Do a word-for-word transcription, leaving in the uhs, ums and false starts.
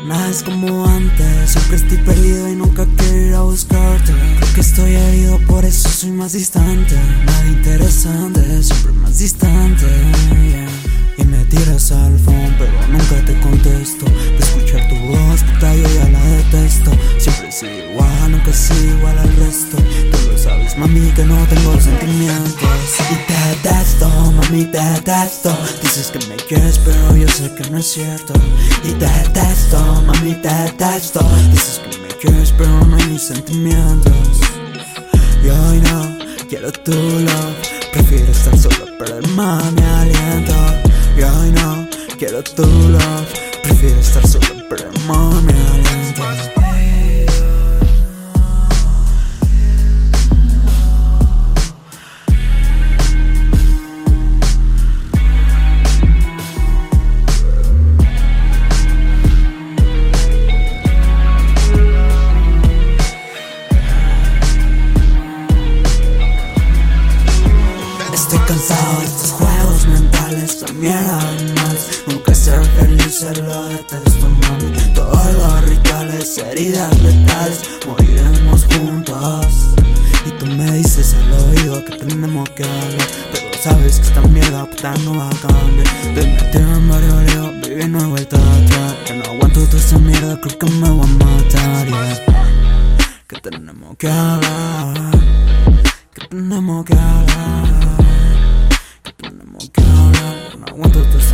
Nada es como antes, siempre estoy perdido y nunca quiero ir a buscarte. Creo que estoy herido, por eso soy más distante. Nada interesante, siempre más distante, yeah. Y me tiras al phone, pero nunca te contesto. De escuchar tu voz, puta, yo ya la detesto. Siempre he sido igual, nunca he sido igual al resto. Tú lo sabes, mami, que no tengo sentimientos. Y te detesto, mami, te detesto. Dices que me quieres, pero yo sé que no es cierto. Y te detesto, mami, te detesto. Dices que me quieres, pero no hay ni sentimientos. Y hoy no quiero tu love. Prefiero estar solo, perder más mi aliento. Y hoy no quiero tu love. Prefiero estar solo, perder más mi aliento. Estoy cansado de estos juegos mentales, la mierda animal. Nunca ser feliz, se lo detesto, mami. Todos los rituales, heridas letales, moriremos juntos. Y tú me dices al oído que tenemos que hablar, pero sabes que esta mierda puta no va a cambiar. Te metieron en varios líos, baby, no he vuelto atrás. Ya no aguanto toda esa mierda, creo que me voy a matar, yeah. Que tenemos que hablar, que tenemos que hablar. No aguanto tu